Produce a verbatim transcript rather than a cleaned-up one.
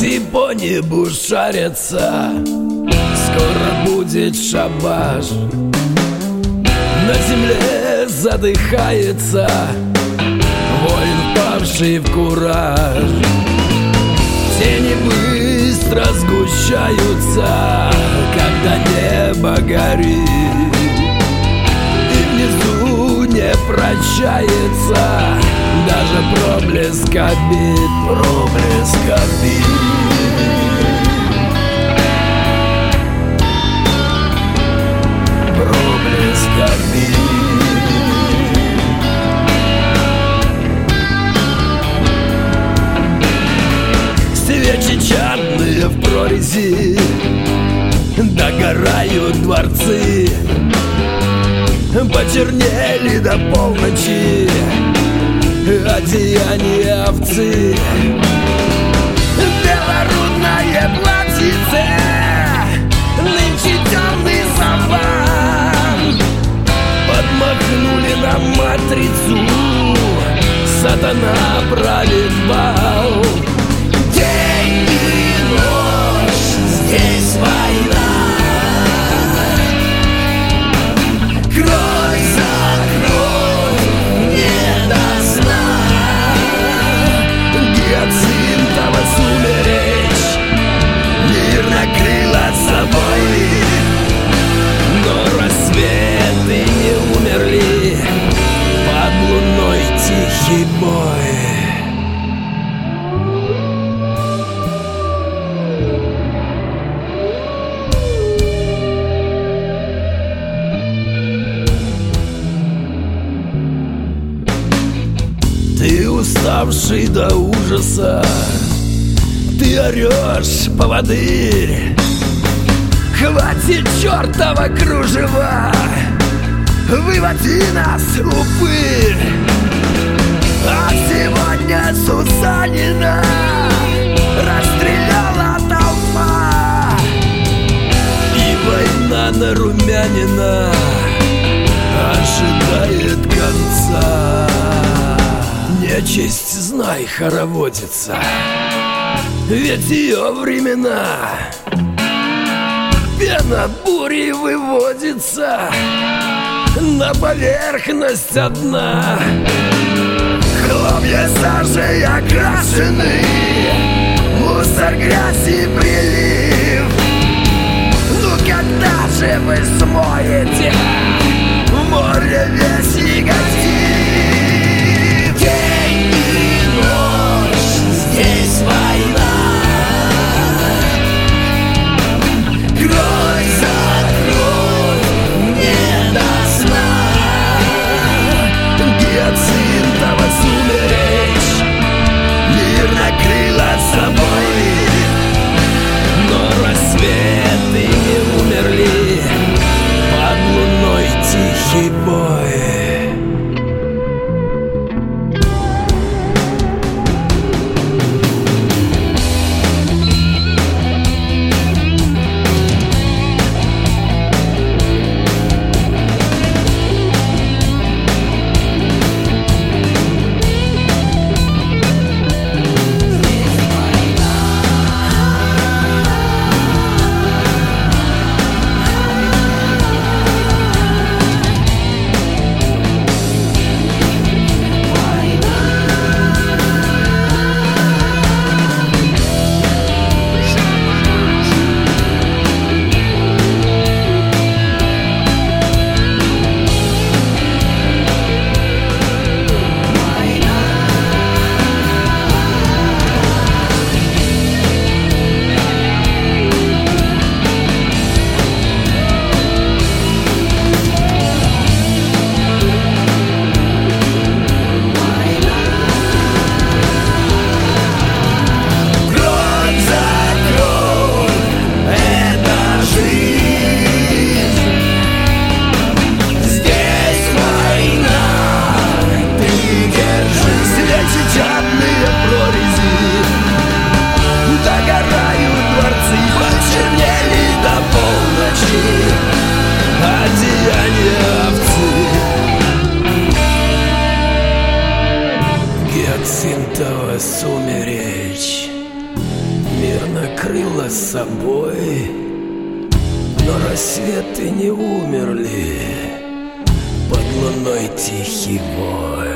Гости по небу шарятся, скоро будет шабаш. На земле задыхается воин, павший в кураж. Тени быстро сгущаются, когда небо горит, и внизу не прощается даже проблеск обид, проблеск обид. Проблеск обид. Свечи чадные в прорези, догорают дворцы, почернели до полночи одеяния овцы. Белорудное платьице, нынче темный саван, подмахнули на матрицу, сатана правит бал. День и ночь, здесь война, кровь за кровь, не до сна. Гиацинтова сумеречь мир накрыла собой, но рассветы не умерли, под луной тихий бой. Ты уставший до ужаса, ты орешь, поводырь. Хватит чертова кружева, выводи нас, упырь. А сегодня Сусанина расстреляла толпа, и война Нарумянина ожидает конца. Нечисть, знай, хороводится, ведь ее времена. Пена бури выводится на поверхность одна. Хлопья сажей окрашены, мусор, грязь и прилив. Ну когда же вы смоете в море весь негатив? День и ночь, здесь война, кровь за кровь, не до сна. Гиацинтова сумеречь мир накрыла собой, но рассветы не умерли, под луной тихий бой. Гиацинтова сумеречь мир затмила собой, но рассветы не умерли под луной тихий вой.